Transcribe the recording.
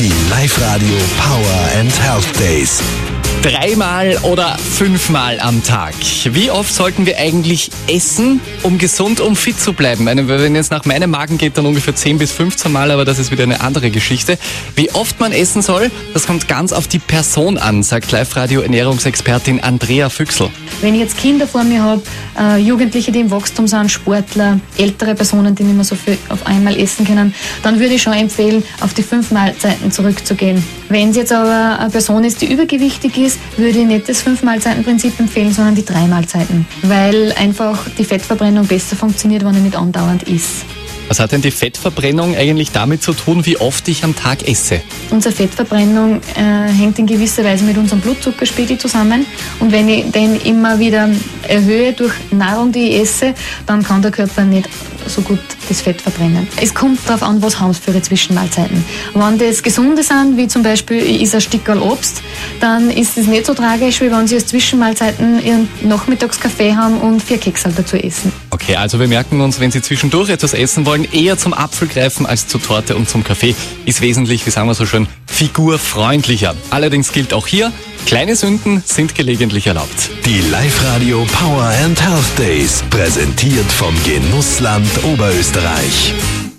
Die Live-Radio Power and Health Days. 3-mal oder 5-mal am Tag. Wie oft sollten wir eigentlich essen, um gesund und fit zu bleiben? Wenn jetzt nach meinem Magen geht, dann ungefähr 10 bis 15 Mal, aber das ist wieder eine andere Geschichte. Wie oft man essen soll, das kommt ganz auf die Person an, sagt Live-Radio-Ernährungsexpertin Andrea Füchsel. Wenn ich jetzt Kinder vor mir habe, Jugendliche, die im Wachstum sind, Sportler, ältere Personen, die nicht mehr so viel auf einmal essen können, dann würde ich schon empfehlen, auf die 5 Mahlzeiten zurückzugehen. Wenn es jetzt aber eine Person ist, die übergewichtig ist, würde ich nicht das 5-Mahlzeiten-Prinzip empfehlen, sondern die 3 Mahlzeiten. Weil einfach die Fettverbrennung besser funktioniert, wenn ich nicht andauernd isse. Was hat denn die Fettverbrennung eigentlich damit zu tun, wie oft ich am Tag esse? Unsere Fettverbrennung hängt in gewisser Weise mit unserem Blutzuckerspiegel zusammen. Und wenn ich den immer wieder erhöhe durch Nahrung, die ich esse, dann kann der Körper nicht so gut das Fett verbrennen. Es kommt darauf an, was haben Sie für Zwischenmahlzeiten. Wenn das gesunde sind, wie zum Beispiel ich esse ein Stückerl Obst, dann ist es nicht so tragisch, wie wenn Sie als Zwischenmahlzeiten Ihren Nachmittagskaffee haben und 4 Kekse dazu essen. Okay, also wir merken uns, wenn Sie zwischendurch etwas essen wollen, eher zum Apfel greifen als zur Torte und zum Kaffee. Ist wesentlich, wie sagen wir so schön, figurfreundlicher. Allerdings gilt auch hier, kleine Sünden sind gelegentlich erlaubt. Die Live-Radio Power and Health Days, präsentiert vom Genussland Oberösterreich.